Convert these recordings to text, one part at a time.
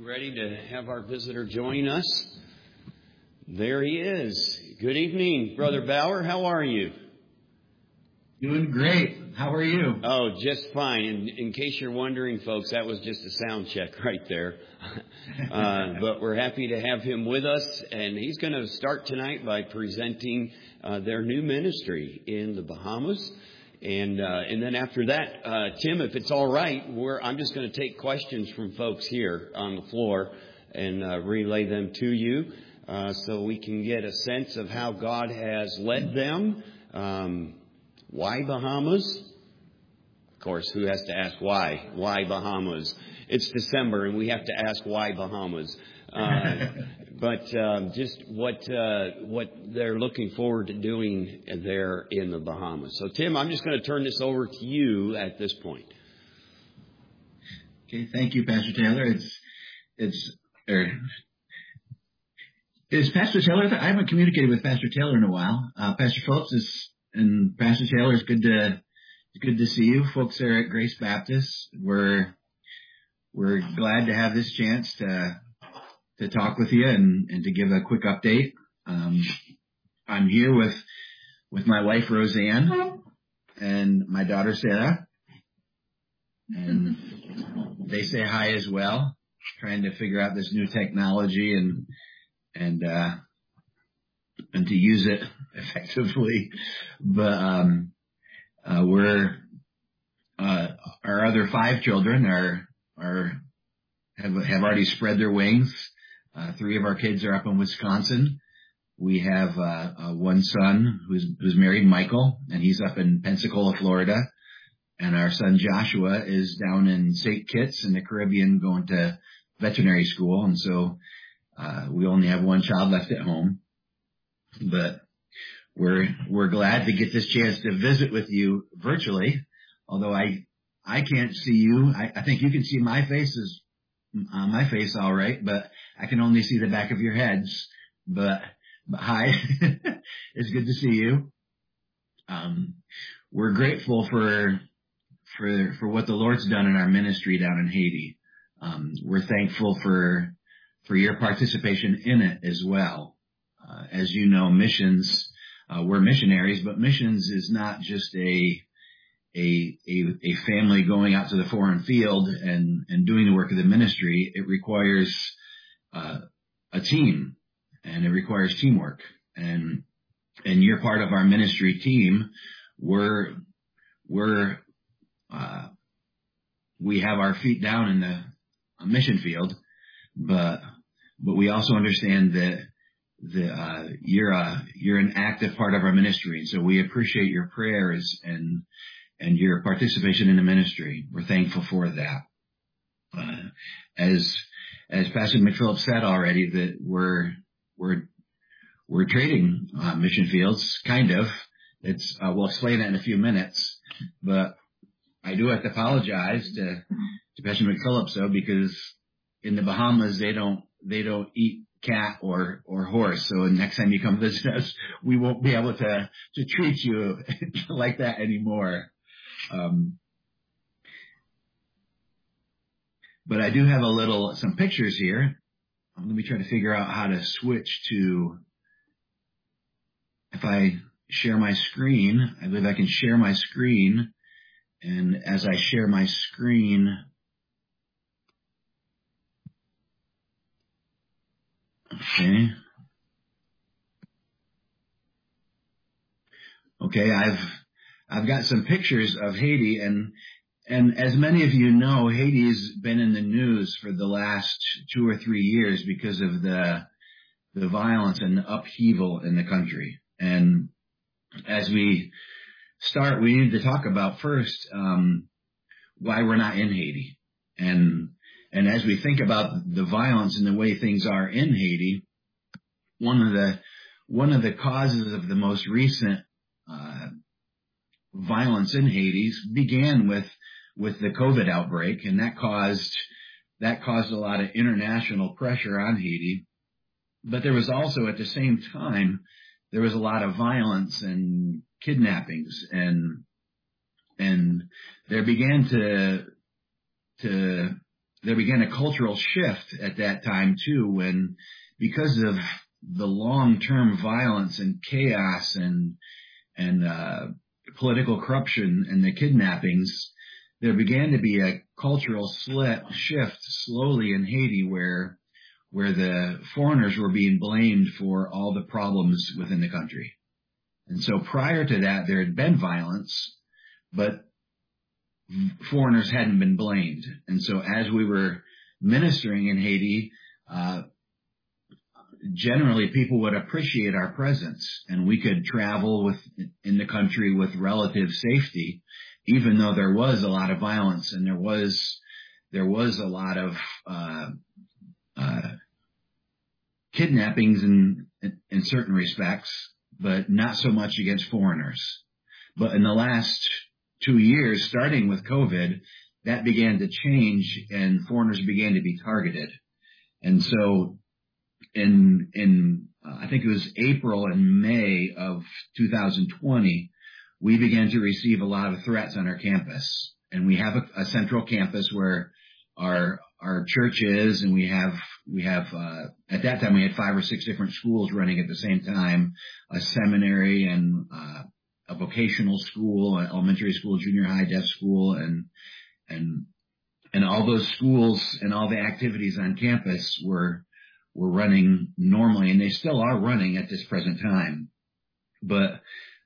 ready to have our visitor join us? There he is. Good evening, Brother Bauer. How are you? Doing great. How are you? Oh, just fine. In case you're wondering, folks, that was just a sound check right there. But we're happy to have him with us, and he's going to start tonight by presenting their new ministry in the Bahamas. And then after that, Tim, if it's all right, I'm just going to take questions from folks here on the floor and relay them to you so we can get a sense of how God has led them. Why Bahamas? Of course, who has to ask why? Why Bahamas? It's December, and we have to ask why Bahamas. But just what they're looking forward to doing there in the Bahamas. So, Tim, I'm just going to turn this over to you at this point. Okay, thank you, Pastor Taylor. Is Pastor Taylor? I haven't communicated with Pastor Taylor in a while. Pastor Phillips and Pastor Taylor, it's good to see you, folks there at Grace Baptist. We're glad to have this chance to talk with you and to give a quick update. I'm here with my wife, Roseanne, and my daughter, Sarah. And they say hi as well, trying to figure out this new technology and to use it effectively. But our other 5 children have already spread their wings. 3 of our kids are up in Wisconsin. We have one son who's married, Michael, and he's up in Pensacola, Florida. And our son Joshua is down in St. Kitts in the Caribbean going to veterinary school. And so we only have one child left at home. But we're glad to get this chance to visit with you virtually. Although I can't see you. I think you can see my face all right, but I can only see the back of your heads. But hi, it's good to see you. We're grateful for what the Lord's done in our ministry down in Haiti. We're thankful for your participation in it as well. As you know, missions, we're missionaries, but missions is not just a family going out to the foreign field and doing the work of the ministry. It requires a team, and it requires teamwork. And you're part of our ministry team. We have our feet down in the mission field, but we also understand that you're an active part of our ministry, and so we appreciate your prayers and your participation in the ministry. We're thankful for that. As Pastor McPhillips said already, that we're trading mission fields, kind of. We'll explain that in a few minutes, but I do have to apologize to Pastor McPhillips though, because in the Bahamas they don't eat cat or horse. So next time you come visit us, we won't be able to treat you like that anymore. But I do have some pictures here. Let me try to figure out how to switch to, if I share my screen, I believe I can share my screen. And as I share my screen, Okay, I've got some pictures of Haiti, and as many of you know, Haiti's been in the news for the last 2 or 3 years because of the violence and the upheaval in the country. And as we start, we need to talk about first why we're not in Haiti. And as we think about the violence and the way things are in Haiti, one of the causes of the most recent violence in Haiti began with the COVID outbreak, and that caused a lot of international pressure on Haiti. But there was also, at the same time, there was a lot of violence and kidnappings, and there began to there began a cultural shift at that time too, when because of the long-term violence and chaos and political corruption and the kidnappings, there began to be a cultural shift slowly in Haiti where the foreigners were being blamed for all the problems within the country. And so prior to that, there had been violence, but foreigners hadn't been blamed. And so as we were ministering in Haiti, generally people would appreciate our presence, and we could travel in the country with relative safety, even though there was a lot of violence and there was a lot of kidnappings in certain respects, but not so much against foreigners. But in the last 2 years, starting with COVID, that began to change and foreigners began to be targeted. And so in I think it was April and May of 2020, we began to receive a lot of threats on our campus. And we have a central campus where our church is, and we have at that time we had 5 or 6 different schools running at the same time, a seminary and a vocational school, an elementary school, junior high, deaf school, and all those schools and all the activities on campus were running normally, and they still are running at this present time. But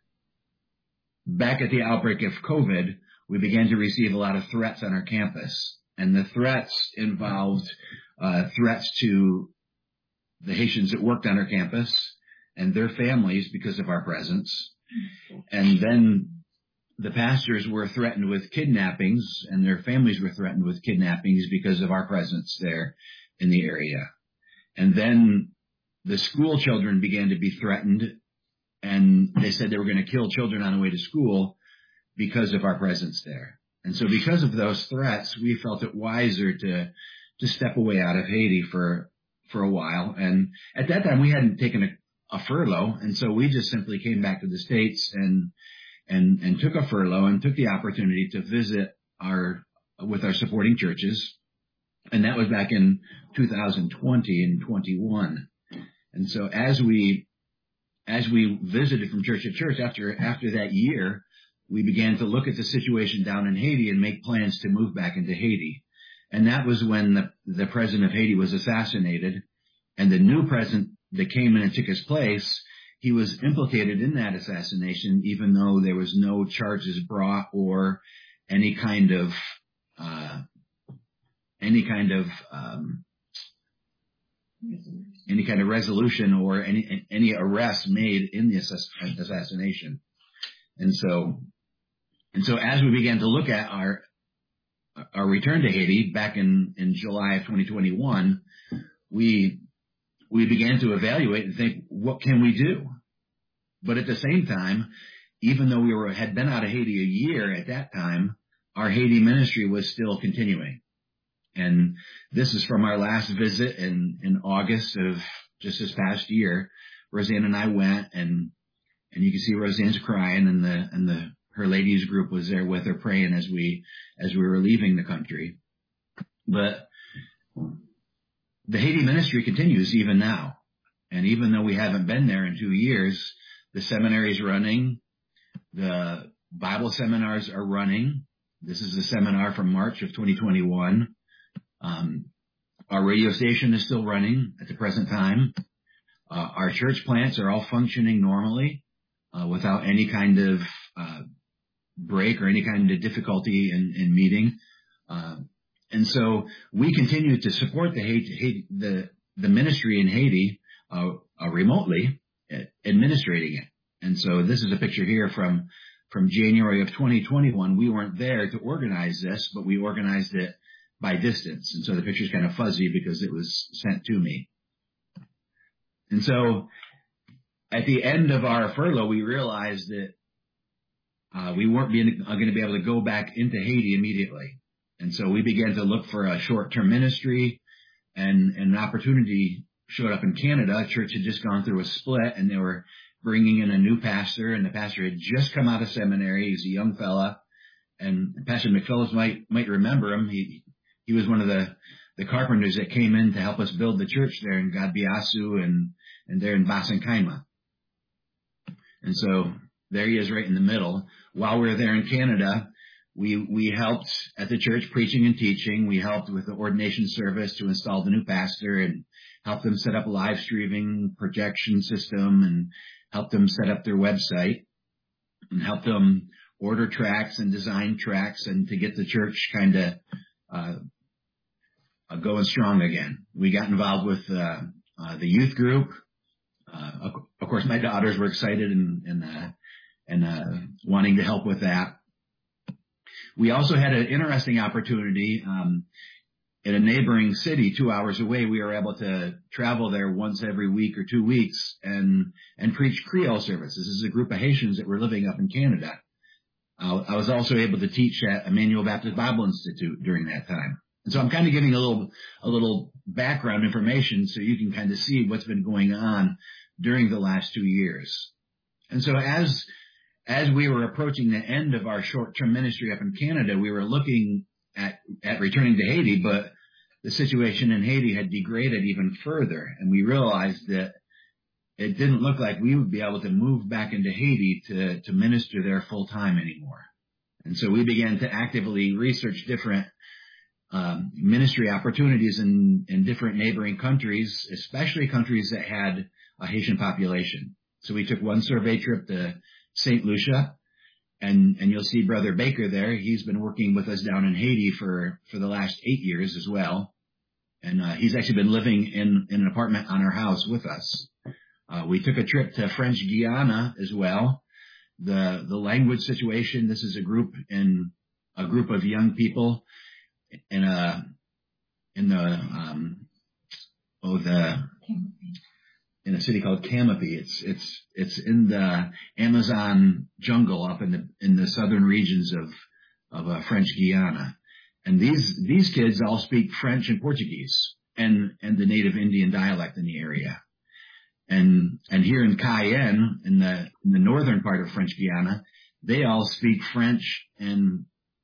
back at the outbreak of COVID, we began to receive a lot of threats on our campus. And the threats involved threats to the Haitians that worked on our campus and their families because of our presence. And then the pastors were threatened with kidnappings, and their families were threatened with kidnappings because of our presence there in the area. And then the school children began to be threatened, and they said they were going to kill children on the way to school because of our presence there. And so because of those threats, we felt it wiser to step away out of Haiti for a while. And at that time, we hadn't taken a furlough, and so we just simply came back to the States and took a furlough and took the opportunity to visit with our supporting churches. And that was back in 2020 and 21. And so as we visited from church to church after that year, we began to look at the situation down in Haiti and make plans to move back into Haiti. And that was when the president of Haiti was assassinated, and the new president that came in and took his place, he was implicated in that assassination, even though there was no charges brought or any kind of resolution or any arrest made in the assassination. And so as we began to look at our return to Haiti back in July of 2021, we began to evaluate and think, what can we do? But at the same time, even though we had been out of Haiti a year at that time, our Haiti ministry was still continuing. And this is from our last visit in August of just this past year. Roseanne and I went, and you can see Roseanne's crying, and her ladies group was there with her praying as we were leaving the country. But the Haiti ministry continues even now. And even though we haven't been there in 2 years, the seminary's running, the Bible seminars are running. This is a seminar from March of 2021. Our radio station is still running at the present time. Our church plants are all functioning normally, without any kind of break or any kind of difficulty in meeting. And so we continue to support the ministry in Haiti remotely, administrating it. And so this is a picture here from January of 2021. We weren't there to organize this, but we organized it by distance. And so the picture's kind of fuzzy because it was sent to me. And so at the end of our furlough, we realized that we weren't going to be able to go back into Haiti immediately. And so we began to look for a short-term ministry, and an opportunity showed up in Canada. A church had just gone through a split, and they were bringing in a new pastor, and the pastor had just come out of seminary. He's a young fella, and Pastor McPhillips might remember him. He he was one of the carpenters that came in to help us build the church there in Gadbiasu and there in Basankaima. And so there he is right in the middle. While we were there in Canada, we helped at the church preaching and teaching. We helped with the ordination service to install the new pastor and helped them set up a live streaming projection system and helped them set up their website and helped them order tracts and design tracts and to get the church kind of going strong again. We got involved with the youth group. Of course, my daughters were excited and wanting to help with that. We also had an interesting opportunity in a neighboring city 2 hours away. We were able to travel there once every week or 2 weeks and preach Creole services. This is a group of Haitians that were living up in Canada. I was also able to teach at Emmanuel Baptist Bible Institute during that time. And so I'm kind of giving a little background information so you can kind of see what's been going on during the last 2 years. And so as we were approaching the end of our short-term ministry up in Canada, we were looking at returning to Haiti, but the situation in Haiti had degraded even further. And we realized that it didn't look like we would be able to move back into Haiti to minister there full time anymore. And so we began to actively research different ministry opportunities in different neighboring countries, especially countries that had a Haitian population. So we took one survey trip to St. Lucia, and you'll see Brother Baker there. He's been working with us down in Haiti for the last 8 years as well. And he's actually been living in an apartment on our house with us. We took a trip to French Guiana as well. The language situation, this is a group of young people in a city called Camapy. It's in the Amazon jungle up in the southern regions of French Guiana. And these kids all speak French and Portuguese and the native Indian dialect in the area. And here in Cayenne, in the northern part of French Guiana, they all speak French and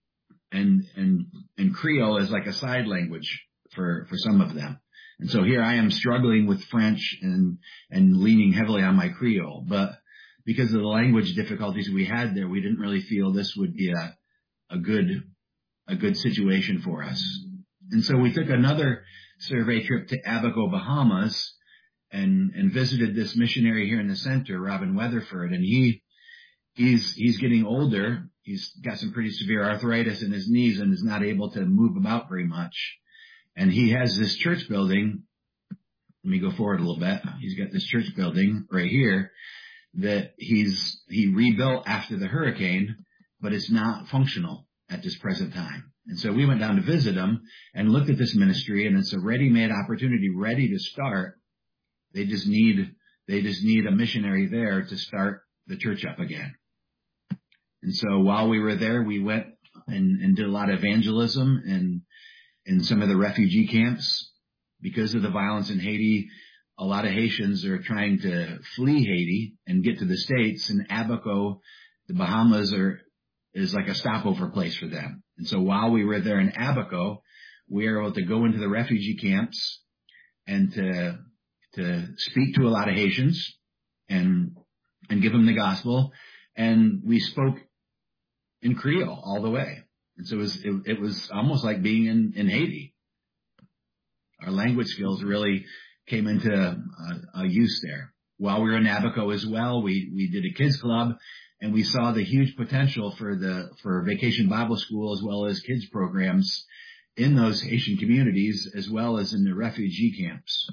Creole as like a side language for some of them. And so here I am struggling with French and leaning heavily on my Creole. But because of the language difficulties we had there, we didn't really feel this would be a good situation for us. And so we took another survey trip to Abaco, Bahamas, and visited this missionary here in the center, Robin Weatherford. And he's getting older. He's got some pretty severe arthritis in his knees and is not able to move about very much. And he has this church building. Let me go forward a little bit. He's got this church building right here that he rebuilt after the hurricane, but it's not functional at this present time. And so we went down to visit him and looked at this ministry, and it's a ready-made opportunity, ready to start. They just need a missionary there to start the church up again. And so while we were there, we went and did a lot of evangelism in some of the refugee camps. Because of the violence in Haiti, a lot of Haitians are trying to flee Haiti and get to the States, and Abaco, the Bahamas, is like a stopover place for them. And so while we were there in Abaco, we were able to go into the refugee camps and to speak to a lot of Haitians and give them the gospel. And we spoke in Creole all the way. And so it was almost like being in Haiti. Our language skills really came into use there. While we were in Abaco as well, we did a kids club, and we saw the huge potential for Vacation Bible School as well as kids programs in those Haitian communities as well as in the refugee camps.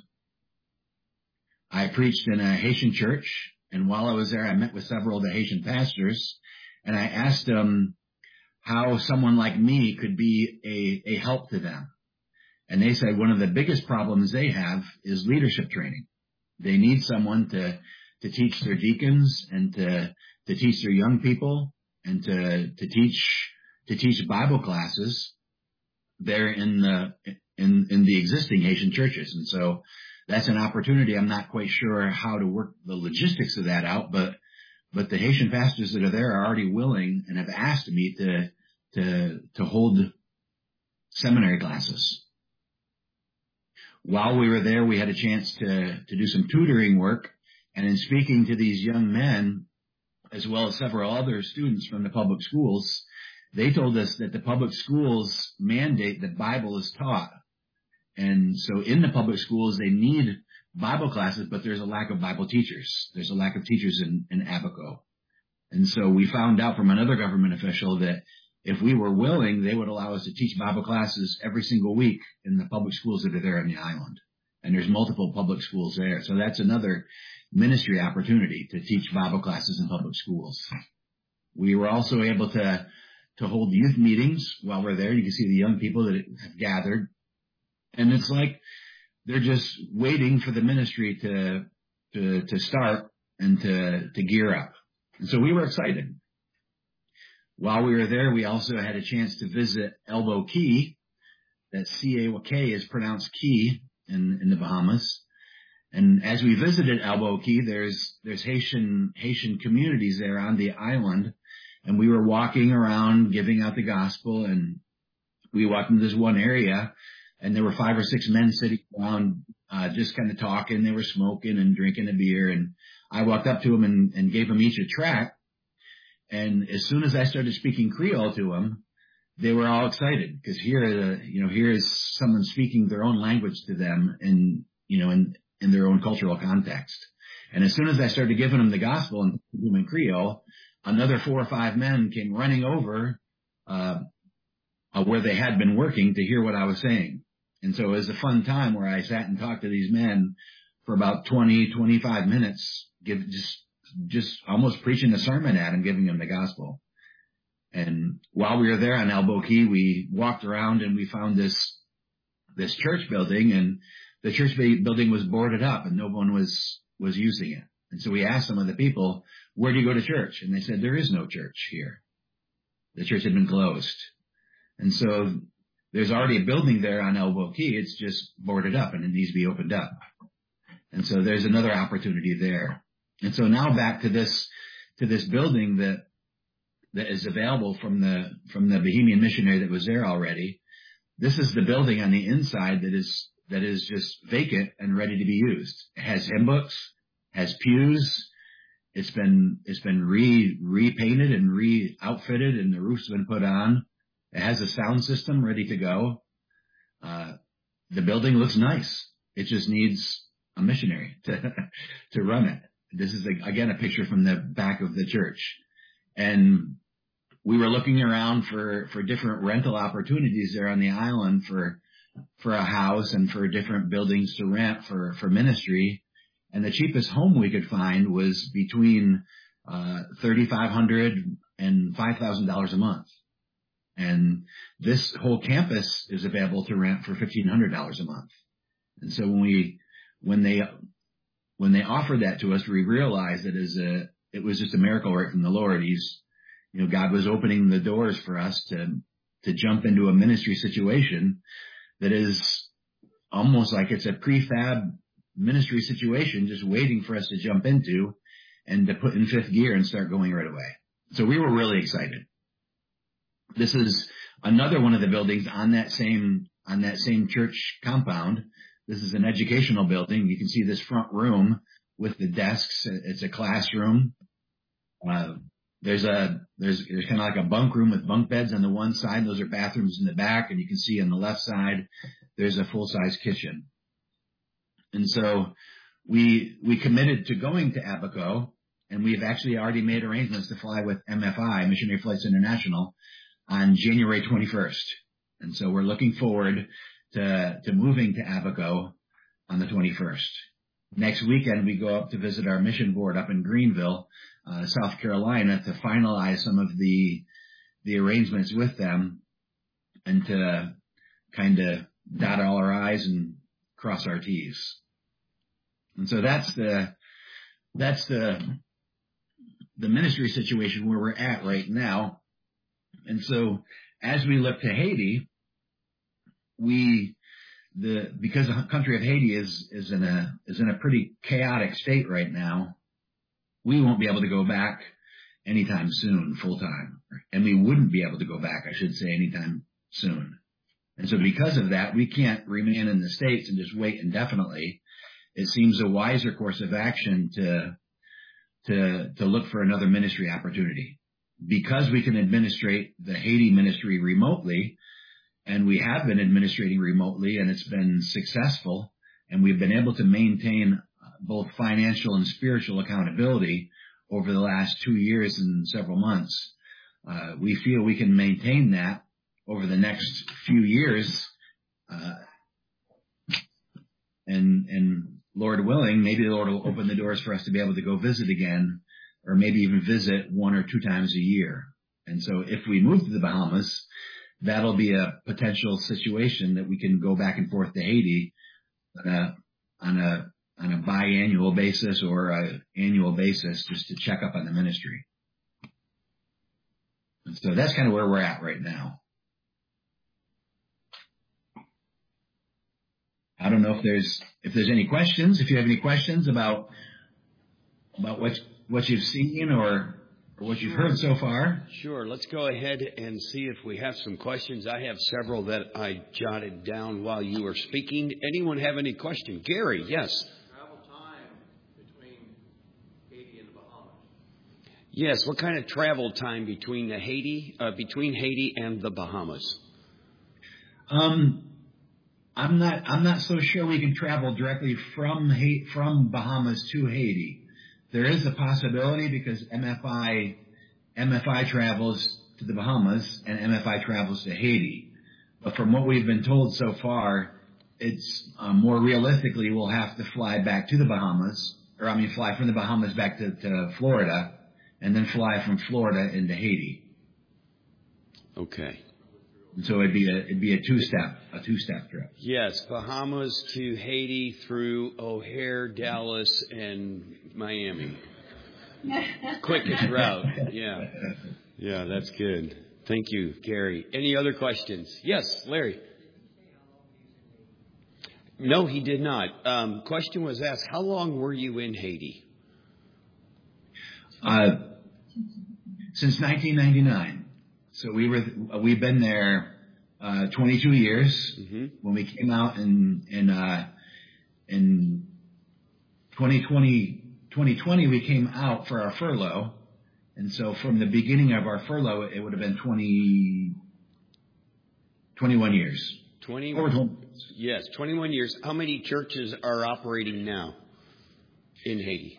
I preached in a Haitian church, and while I was there, I met with several of the Haitian pastors, and I asked them how someone like me could be a help to them. And they said one of the biggest problems they have is leadership training. They need someone to teach their deacons and to teach their young people and to teach Bible classes there in the existing Haitian churches. And so that's an opportunity. I'm not quite sure how to work the logistics of that out, but the Haitian pastors that are there are already willing and have asked me to hold seminary classes. While we were there, we had a chance to do some tutoring work, and in speaking to these young men, as well as several other students from the public schools, they told us that the public schools mandate that Bible is taught. And so in the public schools, they need Bible classes, but there's a lack of Bible teachers. There's a lack of teachers in Abaco. And so we found out from another government official that if we were willing, they would allow us to teach Bible classes every single week in the public schools that are there on the island. And there's multiple public schools there. So that's another ministry opportunity to teach Bible classes in public schools. We were also able to hold youth meetings while we're there. You can see the young people that have gathered. And it's like they're just waiting for the ministry to start and to gear up. And so we were excited. While we were there, we also had a chance to visit Elbow Key. That C-A-K is pronounced Key in the Bahamas. And as we visited Elbow Key, there's Haitian communities there on the island. And we were walking around giving out the gospel, and we walked into this one area, and there were 5 or 6 men sitting around, just kind of talking. They were smoking and drinking a beer, and I walked up to them and gave them each a tract. And as soon as I started speaking Creole to them, they were all excited, because here is someone speaking their own language to them in their own cultural context. And as soon as I started giving them the gospel in Creole, another 4 or 5 men came running over where they had been working to hear what I was saying. And so it was a fun time where I sat and talked to these men for about 20, 25 minutes, just almost preaching a sermon at them, giving them the gospel. And while we were there on Elbow Key, we walked around and we found this church building, and the church building was boarded up and no one was using it. And so we asked some of the people, where do you go to church? And they said, there is no church here. The church had been closed. And so there's already a building there on Elbow Key. It's just boarded up and it needs to be opened up. And so there's another opportunity there. And so now back to this building that is available from the Bahamian missionary that was there already. This is the building on the inside that is just vacant and ready to be used. It has hymn books, has pews. It's been repainted and re-outfitted, and the roof's been put on. It has a sound system ready to go. The building looks nice. It just needs a missionary to run it. This is again a picture from the back of the church. And we were looking around for different rental opportunities there on the island for a house and for different buildings to rent for ministry. And the cheapest home we could find was between $3,500 and $5,000 a month. And this whole campus is available to rent for $1,500 a month. And so when they offered that to us, we realized that it was just a miracle right from the Lord. God was opening the doors for us to jump into a ministry situation that is almost like it's a prefab ministry situation, just waiting for us to jump into and to put in fifth gear and start going right away. So we were really excited. This is another one of the buildings on that same church compound. This is an educational building. You can see this front room with the desks. It's a classroom. There's kind of like a bunk room with bunk beds on the one side. Those are bathrooms in the back. And you can see on the left side, there's a full-size kitchen. And so we committed to going to Abaco, and we've actually already made arrangements to fly with MFI, Missionary Flights International, on January 21st. And so we're looking forward to moving to Abaco on the 21st. Next weekend, we go up to visit our mission board up in Greenville, South Carolina, to finalize some of the arrangements with them and to kind of dot all our I's and cross our T's. And so that's the ministry situation where we're at right now. And so as we look to Haiti, because the country of Haiti is in a pretty chaotic state right now, we won't be able to go back anytime soon full time. And we wouldn't be able to go back, I should say, anytime soon. And so because of that, we can't remain in the States and just wait indefinitely. It seems a wiser course of action to look for another ministry opportunity. Because we can administrate the Haiti ministry remotely, and we have been administrating remotely, and it's been successful, and we've been able to maintain both financial and spiritual accountability over the last 2 years and several months. We feel we can maintain that over the next few years, and Lord willing, maybe the Lord will open the doors for us to be able to go visit again, or maybe even visit 1 or 2 times a year. And so if we move to the Bahamas, that'll be a potential situation that we can go back and forth to Haiti on a biannual basis or an annual basis just to check up on the ministry. And so that's kind of where we're at right now. I don't know if there's any questions. If you have any questions about what you've seen or what you've heard so far. Sure. Let's go ahead and see if we have some questions. I have several that I jotted down while you were speaking. Anyone have any question? Gary, yes. Travel time between Haiti and the Bahamas. Yes. What kind of travel time between Haiti and the Bahamas? I'm not so sure we can travel directly from Bahamas to Haiti. There is a possibility because MFI travels to the Bahamas and MFI travels to Haiti. But from what we've been told so far, it's more realistically we'll have to fly back to the Bahamas, fly from the Bahamas back to Florida, and then fly from Florida into Haiti. Okay. And so it'd be a two-step trip. Yes, Bahamas to Haiti through O'Hare, Dallas, and Miami. Quickest route. Yeah, that's good. Thank you, Gary. Any other questions? Yes, Larry. No, he did not. Question was asked, how long were you in Haiti? Since 1999. So we've been there 22 years. Mm-hmm. When we came out in 2020, we came out for our furlough. And so from the beginning of our furlough, it would have been 21 years. 21. Yes, 21 years. How many churches are operating now in Haiti?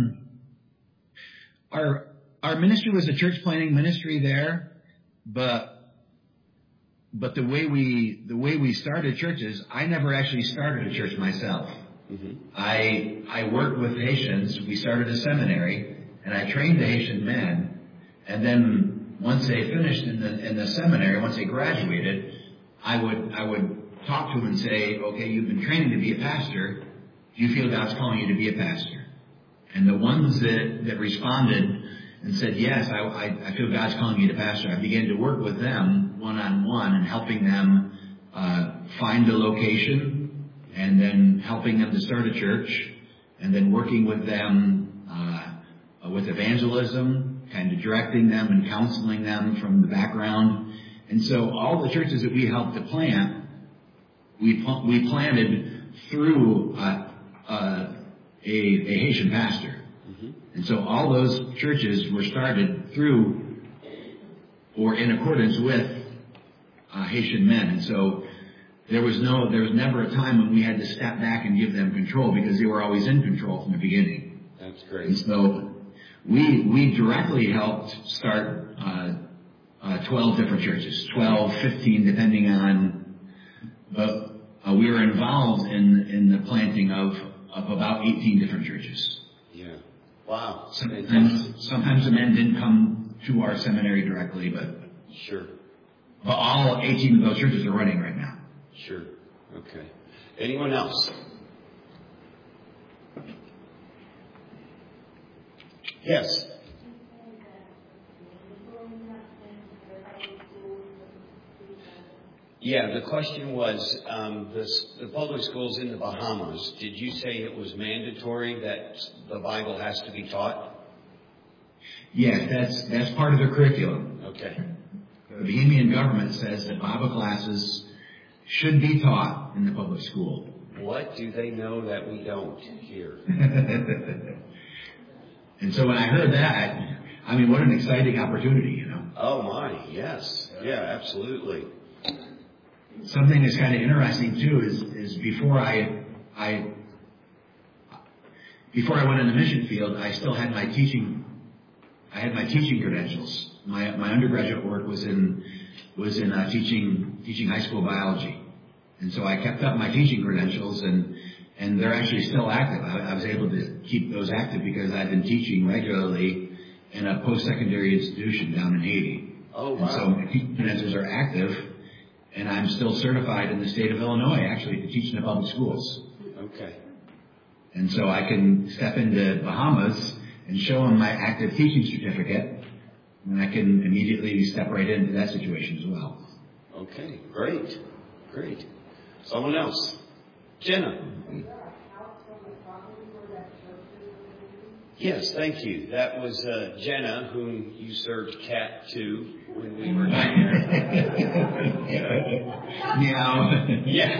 Our ministry was a church planting ministry there. But the way we started churches, I never actually started a church myself. Mm-hmm. I worked with Haitians. We started a seminary, and I trained the Haitian men. And then once they finished in the seminary, once they graduated, I would talk to them and say, okay, you've been training to be a pastor. Do you feel God's calling you to be a pastor? And the ones that responded and said, yes, I feel God's calling me to pastor, I began to work with them one-on-one and helping them find a location, and then helping them to start a church, and then working with them with evangelism, kind of directing them and counseling them from the background. And so all the churches that we helped to plant, we planted through a Haitian pastor. And so all those churches were started through or in accordance with Haitian men. And so there was never a time when we had to step back and give them control, because they were always in control from the beginning. That's great. And so we directly helped start 12 different churches, 12, 15, depending on, but we were involved in the planting of about 18 different churches. Wow. Sometimes the men didn't come to our seminary directly, but sure. But all 18 of those churches are running right now. Sure. Okay. Anyone else? Yes. Yeah, the question was the public schools in the Bahamas. Did you say it was mandatory that the Bible has to be taught? Yes, that's part of the curriculum. Okay. The Bahamian government says that Bible classes should be taught in the public school. What do they know that we don't here? And so when I heard that, I mean, what an exciting opportunity, you know. Oh my, yes. Yeah, absolutely. Something that's kind of interesting too is before I went in the mission field, I still had my teaching credentials. My undergraduate work was in teaching high school biology. And so I kept up my teaching credentials, and they're actually still active. I was able to keep those active because I've been teaching regularly in a post-secondary institution down in Haiti. Oh, wow. And so my teaching credentials are active, and I'm still certified in the state of Illinois, actually, to teach in the public schools. Okay. And so I can step into Bahamas and show them my active teaching certificate, and I can immediately step right into that situation as well. Okay, great. Great. Someone else. Jenna. Yes, thank you. That was Jenna, whom you served cat to when we were down there. Meow. Yeah.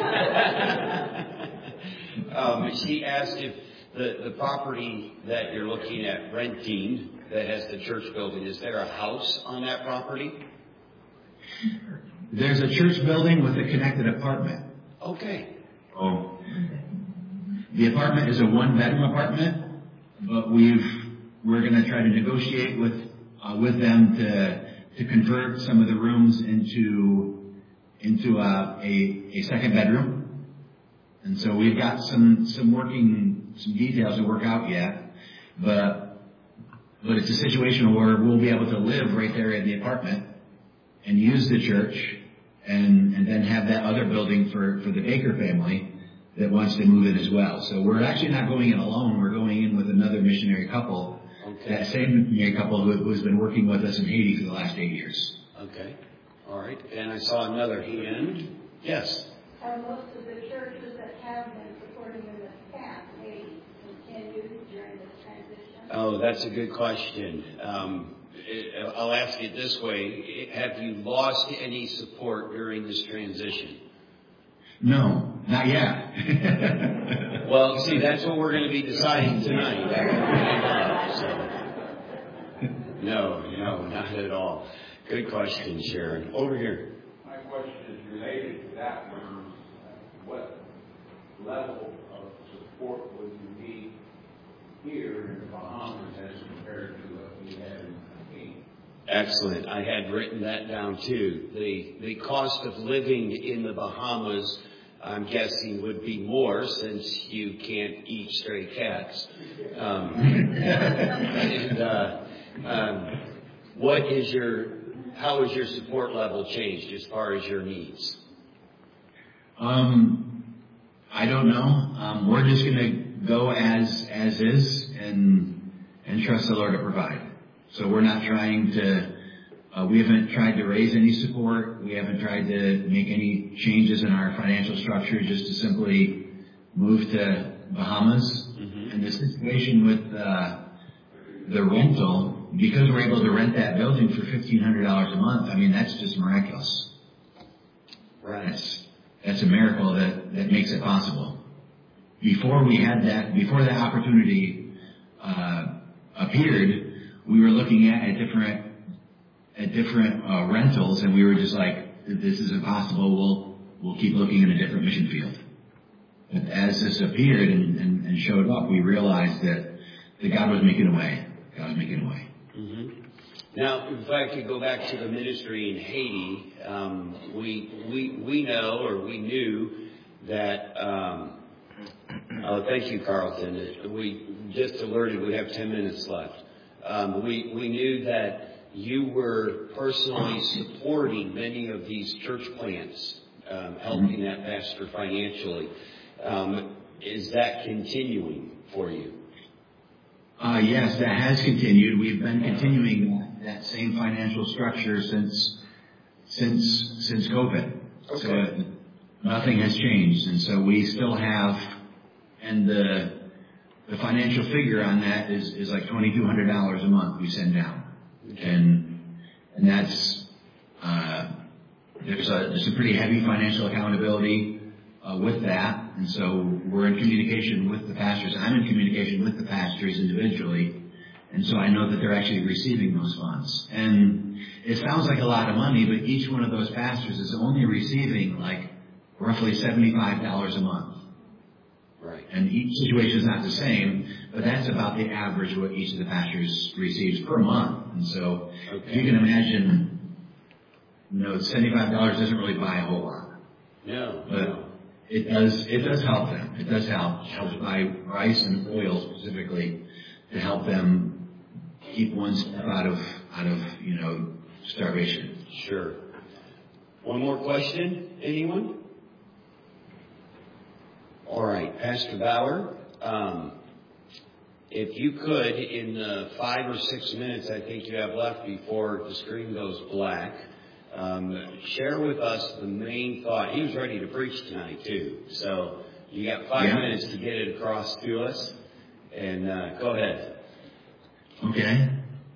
She asked if the property that you're looking at renting that has the church building, is there a house on that property? There's a church building with a connected apartment. Okay. Oh. The apartment is a one-bedroom apartment, but we're going to try to negotiate with them to convert some of the rooms into a second bedroom. And so we've got some details to work out yet, but it's a situation where we'll be able to live right there in the apartment and use the church and then have that other building for the Baker family that wants to move in as well. So we're actually not going in alone. We're going in with another missionary couple. Okay. That same missionary couple who's been working with us in Haiti for the last 8 years. Okay. All right. And I saw another hand. Yes. Are most of the churches that have been supporting in the past Haiti continued during this transition? Oh, that's a good question. I'll ask it this way. Have you lost any support during this transition? No, not yet. Well, see, that's what we're going to be deciding tonight. No, not at all. Good question, Sharon. Over here. My question is related to that one. What level of support would you need here in the Bahamas as compared to what we had in Haiti? Excellent. I had written that down too. The cost of living in the Bahamas, I'm guessing, would be more since you can't eat stray cats. How has your support level changed as far as your needs? I don't know. We're just going to go as is and trust the Lord to provide. So we're not trying to. We haven't tried to raise any support. We haven't tried to make any changes in our financial structure just to simply move to Bahamas. Mm-hmm. And the situation with the rental, because we're able to rent that building for $1,500 a month, I mean, that's just miraculous. Right. That's a miracle that makes it possible. Before that opportunity appeared, we were looking at different rentals, and we were just like, this is impossible. We'll keep looking in a different mission field. But as this appeared and showed up, we realized that God was making a way. God was making a way. Mm-hmm. Now, if I could go back to the ministry in Haiti, we know, or we knew that. Thank you, Carlton. We just alerted we have 10 minutes left. We knew that you were personally supporting many of these church plants, helping that pastor financially. Is that continuing for you? Yes, that has continued. We've been continuing that same financial structure since COVID. Okay. So nothing has changed, and so we still have, and the financial figure on that is like $2,200 a month we send down, okay. and that's there's some pretty heavy financial accountability with that, and so we're in communication with the pastors. I'm in communication with the pastors individually, and so I know that they're actually receiving those funds. And it sounds like a lot of money, but each one of those pastors is only receiving like roughly $75 a month. Right. And each situation is not the same, but that's about the average what each of the pastors receives per month. And so if you can imagine, $75 doesn't really buy a whole lot. No. But it does help them. It does help. It helps buy rice and oil specifically to help them keep one step out of starvation. Sure. One more question, anyone? All right, Pastor Bauer, if you could, in the 5 or 6 minutes I think you have left before the screen goes black, share with us the main thought. He was ready to preach tonight too, so you got 5 minutes to get it across to us, and go ahead. Okay.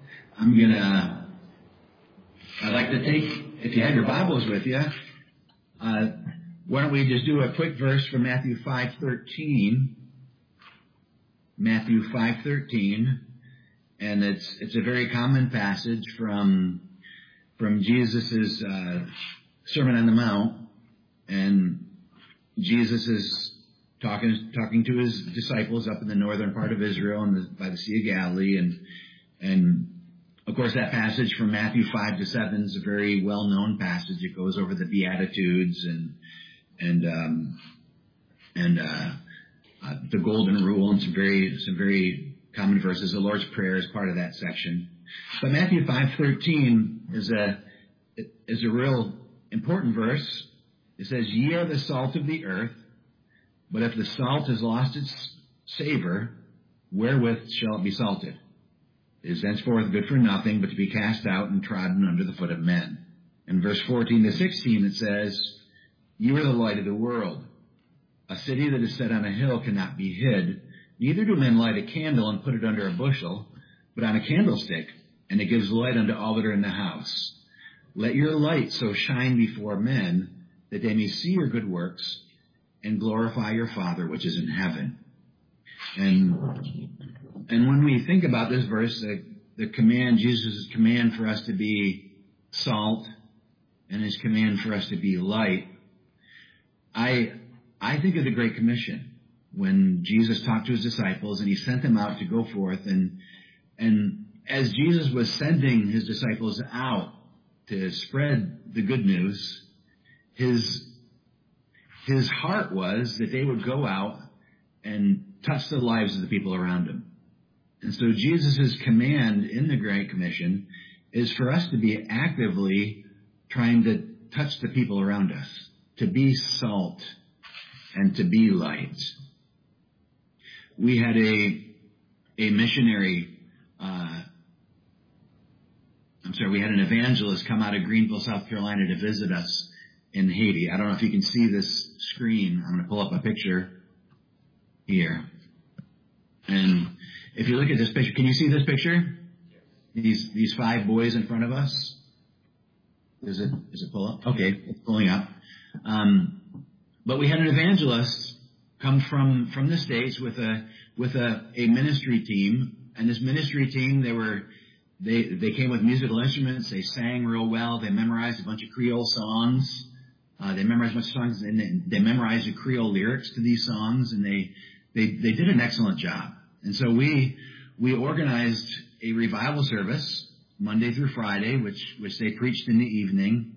I'd like to take, if you have your Bibles with you, why don't we just do a quick verse from Matthew 5:13. Matthew 5:13, and it's a very common passage from Jesus' Sermon on the Mount, and Jesus is talking to his disciples up in the northern part of Israel and by the Sea of Galilee, and of course that passage from Matthew 5-7 is a very well-known passage. It goes over the Beatitudes and the Golden Rule and some very common verses. The Lord's Prayer is part of that section. But Matthew 5:13 is a real important verse. It says, "Ye are the salt of the earth, but if the salt has lost its savor, wherewith shall it be salted? It is henceforth good for nothing, but to be cast out and trodden under the foot of men." In verse 14-16 it says, "You are the light of the world. A city that is set on a hill cannot be hid. Neither do men light a candle and put it under a bushel, but on a candlestick, and it gives light unto all that are in the house. Let your light so shine before men that they may see your good works and glorify your Father which is in heaven." And when we think about this verse, the command, Jesus' command for us to be salt and his command for us to be light, I think of the Great Commission when Jesus talked to his disciples and he sent them out to go forth. And as Jesus was sending his disciples out to spread the good news, his heart was that they would go out and touch the lives of the people around them. And so Jesus' command in the Great Commission is for us to be actively trying to touch the people around us, to be salt and to be light. We had a missionary, we had an evangelist come out of Greenville, South Carolina to visit us in Haiti. I don't know if you can see this screen. I'm going to pull up a picture here. And if you look at this picture, can you see this picture? These 5 boys in front of us? Is it pull up? Okay, it's pulling up. But we had an evangelist come from the States with a ministry team, and this ministry team they came with musical instruments. They sang real well. They memorized a bunch of Creole songs. They memorized a bunch of songs, and they memorized the Creole lyrics to these songs, and they did an excellent job. And so we organized a revival service Monday through Friday, which they preached in the evening.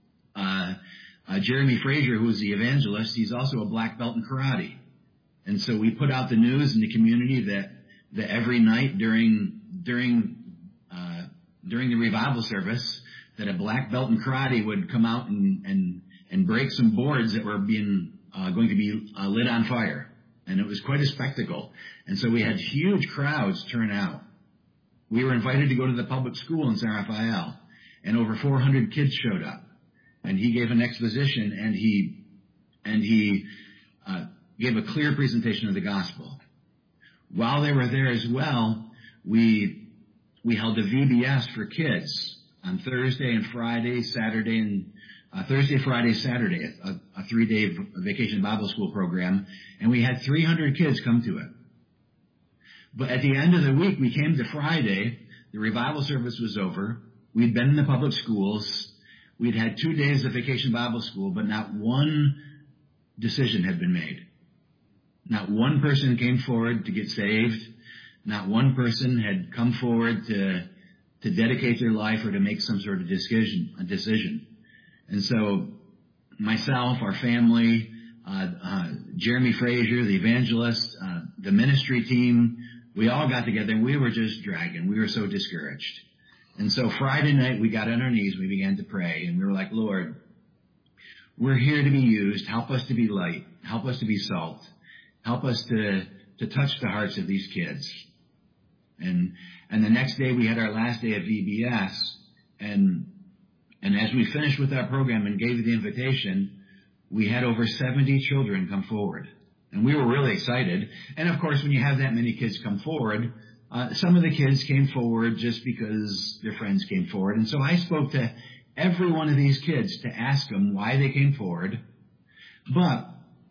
Jeremy Frazier, who was the evangelist, he's also a black belt in karate. And so we put out the news in the community that every night during the revival service, that a black belt in karate would come out and break some boards that were going to be lit on fire. And it was quite a spectacle. And so we had huge crowds turn out. We were invited to go to the public school in San Rafael, and over 400 kids showed up. And he gave an exposition, and he gave a clear presentation of the gospel. While they were there as well, we held a VBS for kids on Thursday and Friday, Saturday and Thursday, Friday, Saturday, a 3-day vacation Bible school program, and we had 300 kids come to it. But at the end of the week, we came to Friday, the revival service was over, we'd been in the public schools, we'd had 2 days of vacation Bible school, but not one decision had been made. Not one person came forward to get saved. Not one person had come forward to dedicate their life or to make some sort of decision. And so myself, our family, Jeremy Frazier, the evangelist, the ministry team, we all got together and we were just dragging. We were so discouraged. And so Friday night we got on our knees, we began to pray, and we were like, Lord, we're here to be used. Help us to be light. Help us to be salt. Help us to touch the hearts of these kids. And the next day we had our last day of VBS, and as we finished with our program and gave the invitation, we had over 70 children come forward. And we were really excited. And of course, when you have that many kids come forward, some of the kids came forward just because their friends came forward. And so I spoke to every one of these kids to ask them why they came forward. But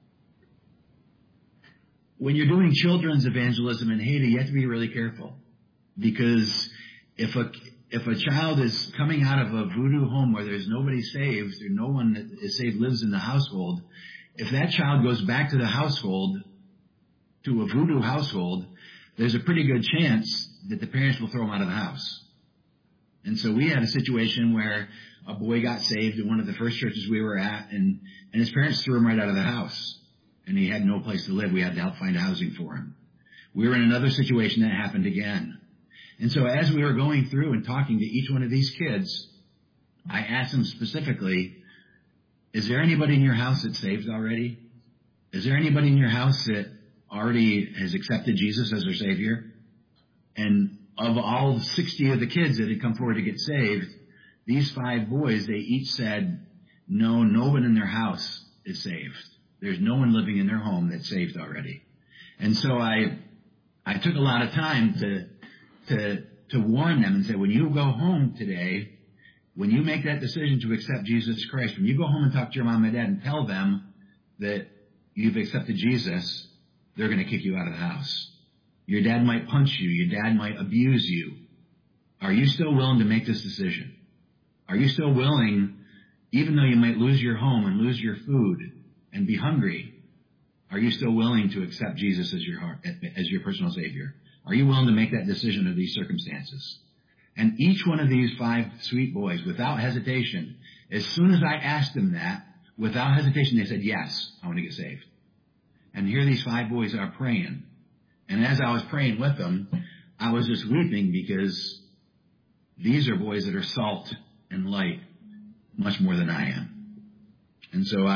when you're doing children's evangelism in Haiti, you have to be really careful. Because if a child is coming out of a voodoo home where there's nobody saved, or no one that is saved lives in the household, if that child goes back to the household, to a voodoo household, there's a pretty good chance that the parents will throw him out of the house. And so we had a situation where a boy got saved at one of the first churches we were at, and his parents threw him right out of the house. And he had no place to live. We had to help find housing for him. We were in another situation that happened again. And so as we were going through and talking to each one of these kids, I asked them specifically, is there anybody in your house that's saved already? Is there anybody in your house that already has accepted Jesus as their Savior? And of all 60 of the kids that had come forward to get saved, these 5 boys, they each said, no, no one in their house is saved. There's no one living in their home that's saved already. And so I took a lot of time to warn them and say, when you go home today, when you make that decision to accept Jesus Christ, when you go home and talk to your mom and dad and tell them that you've accepted Jesus, they're going to kick you out of the house. Your dad might punch you. Your dad might abuse you. Are you still willing to make this decision? Are you still willing, even though you might lose your home and lose your food and be hungry, are you still willing to accept Jesus as your personal Savior? Are you willing to make that decision under these circumstances? And each one of these 5 sweet boys, without hesitation, as soon as I asked them that, without hesitation, they said, yes, I want to get saved. And here these 5 boys are praying. And as I was praying with them, I was just weeping because these are boys that are salt and light much more than I am. And so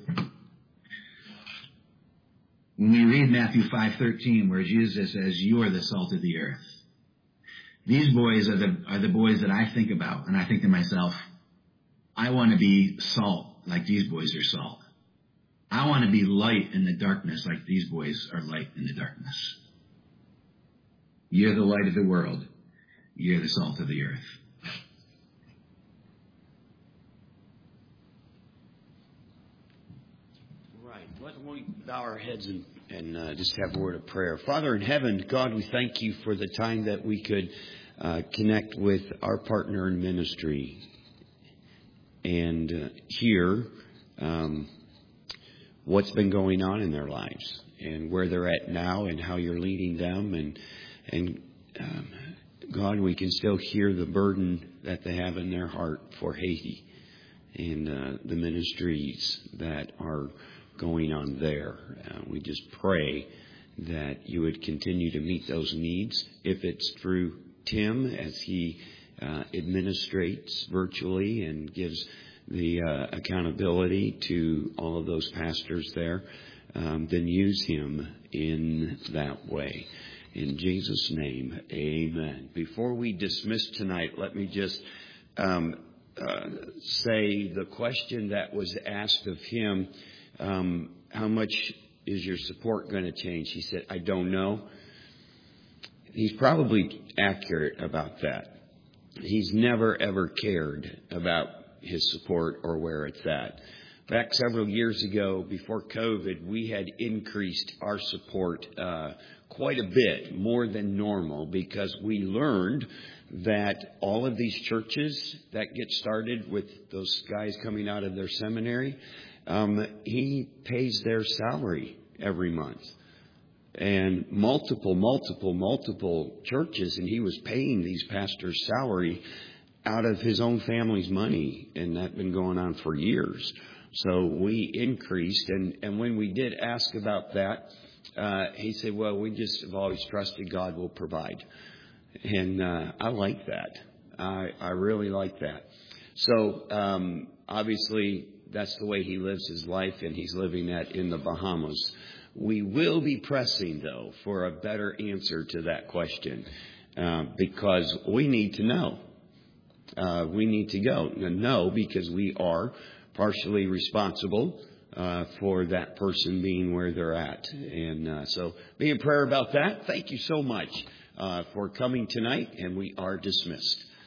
when we read Matthew 5:13, where Jesus says, you are the salt of the earth. These boys are the boys that I think about, and I think to myself, I want to be salt like these boys are salt. I want to be light in the darkness like these boys are light in the darkness. You're the light of the world. You're the salt of the earth. Right. Why don't we bow our heads and just have a word of prayer. Father in heaven, God, we thank you for the time that we could connect with our partner in ministry and hear what's been going on in their lives and where they're at now and how you're leading them. And God, we can still hear the burden that they have in their heart for Haiti and the ministries that are going on there. We just pray that you would continue to meet those needs. If it's through Tim as he administrates virtually and gives the accountability to all of those pastors there, then use him in that way. In Jesus' name, amen. Before we dismiss tonight, let me just say the question that was asked of him, how much is your support going to change? He said, I don't know. He's probably accurate about that. He's never, ever cared about his support or where it's at. Back several years ago, before COVID, we had increased our support quite a bit, more than normal, because we learned that all of these churches that get started with those guys coming out of their seminary, he pays their salary every month. And multiple churches, and he was paying these pastors' salary out of his own family's money, and that's been going on for years. So we increased, and when we did ask about that, he said, well, we just have always trusted God will provide. And I like that. I really like that. So obviously, that's the way he lives his life, and he's living that in the Bahamas. We will be pressing, though, for a better answer to that question, because we need to know. We need to know because we are partially responsible for that person being where they're at. And so be in prayer about that. Thank you so much for coming tonight, and we are dismissed.